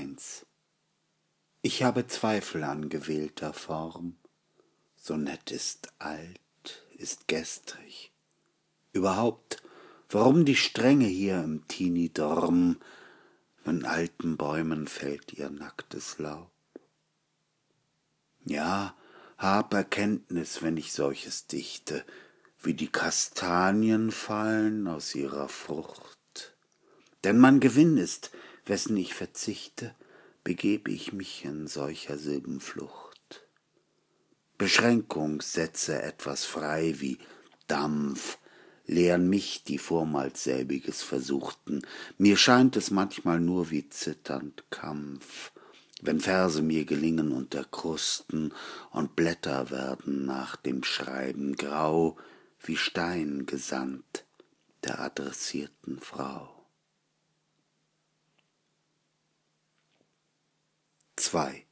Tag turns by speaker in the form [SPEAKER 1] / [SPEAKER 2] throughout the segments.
[SPEAKER 1] 1. Ich habe Zweifel an gewählter Form. Sonett ist alt, ist gestrig. Überhaupt, warum die Strenge hier im Tinidorm, wenn alten Bäumen fällt ihr nacktes Laub? Ja, hab Erkenntnis, wenn ich solches dichte, wie die Kastanien fallen aus ihrer Frucht. Denn mein Gewinn ist, wessen ich verzichte, begebe ich mich in solcher Silbenflucht. Beschränkung setze etwas frei wie Dampf, lehren mich, die vormals selbiges versuchten. Mir scheint es manchmal nur wie zitternd Kampf, wenn Verse mir gelingen unter Krusten und Blätter werden nach dem Schreiben grau, wie Stein gesandt der adressierten Frau. 2.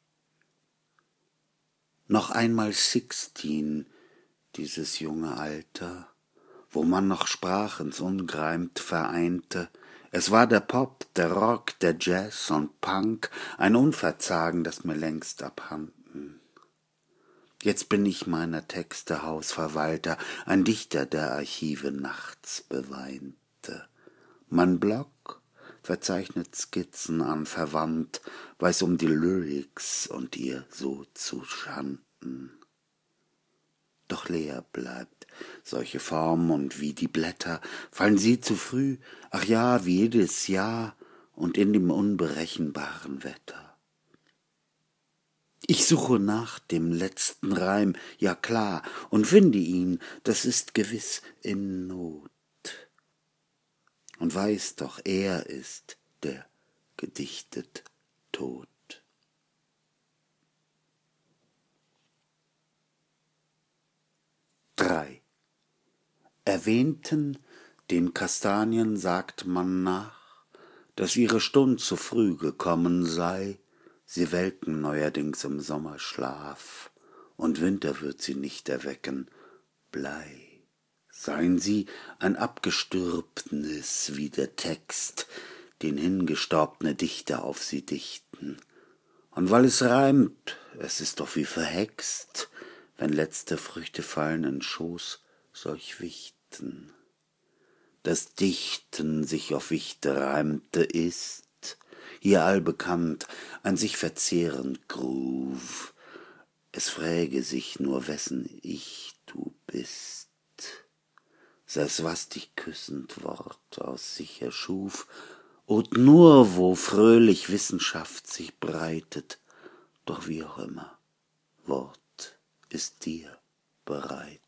[SPEAKER 1] Noch einmal 16, dieses junge Alter, wo man noch Sprachens ungreimt vereinte. Es war der Pop, der Rock, der Jazz und Punk, ein Unverzagen, das mir längst abhanden. Jetzt bin ich meiner Texte Hausverwalter, ein Dichter, der Archive nachts beweinte. Mein Blog verzeichnet Skizzen an verwandt, weiß um die Lyrics und ihr so zu schanden. Doch leer bleibt solche Form und wie die Blätter fallen sie zu früh, ach ja, wie jedes Jahr und in dem unberechenbaren Wetter. Ich suche nach dem letzten Reim, ja klar, und finde ihn, das ist gewiss in Not. Und weiß doch, er ist, der gedichtet tot. 3. Erwähnten, den Kastanien sagt man nach, dass ihre Stund zu früh gekommen sei, sie welken neuerdings im Sommerschlaf, und Winter wird sie nicht erwecken, Blei. Seien sie ein Abgestürbnis wie der Text, den hingestorbne Dichter auf sie dichten. Und weil es reimt, es ist doch wie verhext, wenn letzte Früchte fallen in Schoß solch Wichten. Das Dichten sich auf Wichte reimte ist, hier allbekannt, ein sich verzehrend Groove. Es fräge sich nur, wessen ich du bist. Sei's was dich küssend Wort aus sich erschuf, und nur wo fröhlich Wissenschaft sich breitet, doch wie auch immer, Wort ist dir bereit.